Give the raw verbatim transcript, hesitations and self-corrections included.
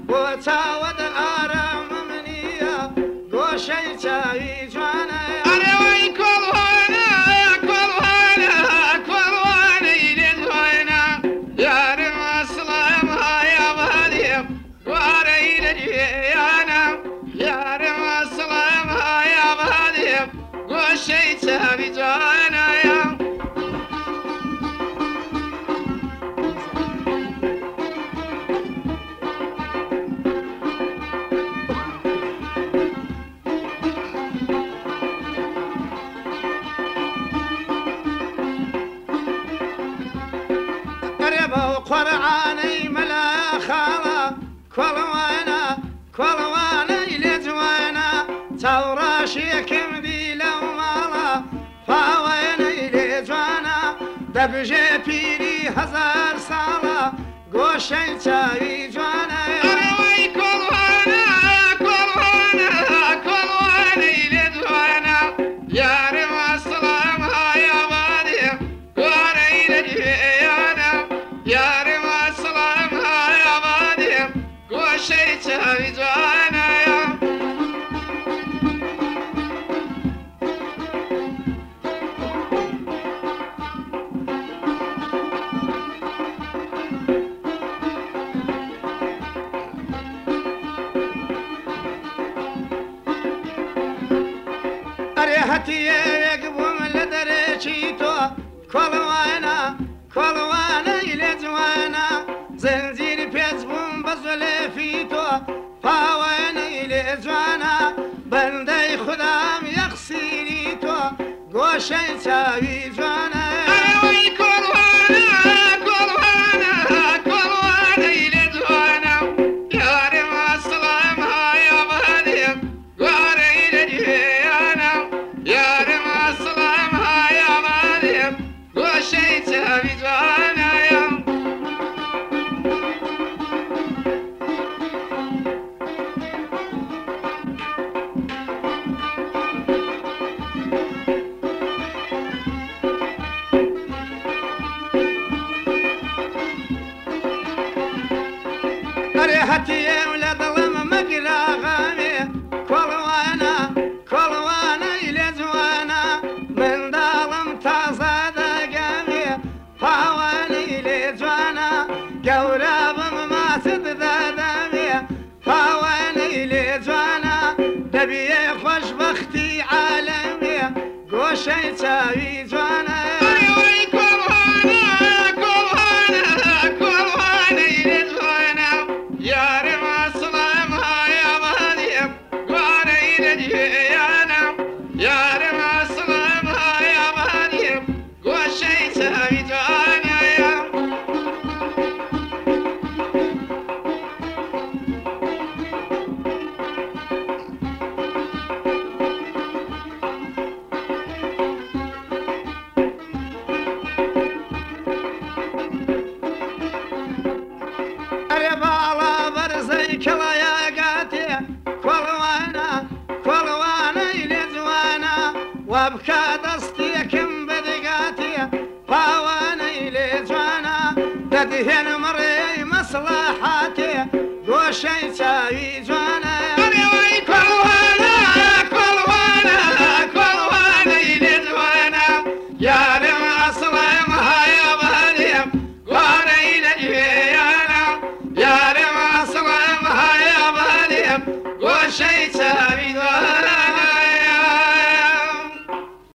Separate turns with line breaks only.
بۆ چاوەد ئارام منیە گۆشەی چاوی جوانە
ئەرەوەی کۆڵوانە کۆڵوانە کۆڵوانەی لێ جوانە یارم ئەسڵام هایا بەدێم گوارەی لە گوێیانە یارم ئەسڵام هایا بەدێم گۆشەی چاوی جوانەیە
قرعاني ملا خالا كولوانا كولوانا يلجوانا توراشي كم دي لو مالا فاوانا يلجوانا دبجي بيري هزار سالا قوشي تاوي جوانا
أروي كولوانا كولوانا كولوانا يلجوانا يارم السلام هايا بادي قواري لجيانا يارم السلام هايا بادي قوشي تاوي جوانا
هتي يقبم لدريشيتو كولوانا كولوانا يلجوانا زنزير بيزبون بزولي فيتو فاوانا يلجوانا بندي خدام يخسيريتو قوشي تاوي جوانا
أروي كولوانا كولوانا كولوانا يلجوانا يارم السلام هايا باديم قواري لجيانا يارم السلام هايا باديم قوشي تاوي جوانا
هتي ولا ظلم مقرا غامي كولوانا كولوانا يلجوانا من ظلم تازاد قامي فاوانا يلجوانا قوراب ما تدادامي فاوانا يلجوانا دبي خوش بختي عالمي قوشي تاوي جوانا
أروي كولوانا كولوانا كولوانا يلجوانا يارم السلام هايا باديم قواري لجيانا يارم السلام هايا باديم قوشي تاوي جوانا
بالا برزي كلا يا قاتي كولوانا كولوانا يلجوانا وابكى دستي كم بدقاتي فاوانا يلجوانا ددهن مري مصلحاتي قوشي تاوي جوانا